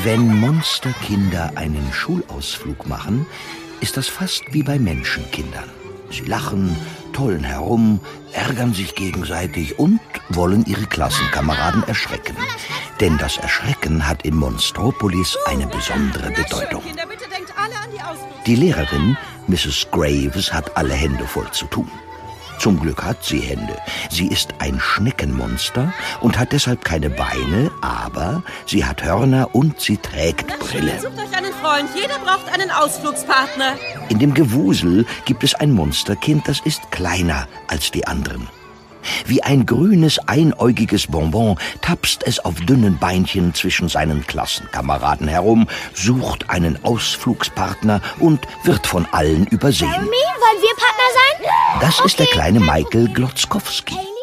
Wenn Monsterkinder einen Schulausflug machen, ist das fast wie bei Menschenkindern. Sie lachen, tollen herum, ärgern sich gegenseitig und wollen ihre Klassenkameraden erschrecken. Denn das Erschrecken hat in Monstropolis eine besondere Bedeutung. Die Lehrerin, Mrs. Graves, hat alle Hände voll zu tun. Zum Glück hat sie Hände. Sie ist ein Schneckenmonster und hat deshalb keine Beine, aber sie hat Hörner und sie trägt Brille. Sucht euch einen Freund. Jeder braucht einen Ausflugspartner. In dem Gewusel gibt es ein Monsterkind, das ist kleiner als die anderen. Wie ein grünes, einäugiges Bonbon tapst es auf dünnen Beinchen zwischen seinen Klassenkameraden herum, sucht einen Ausflugspartner und wird von allen übersehen. Jeremy, wollen wir Partner sein? Das ist der kleine Michael Glotzkowski.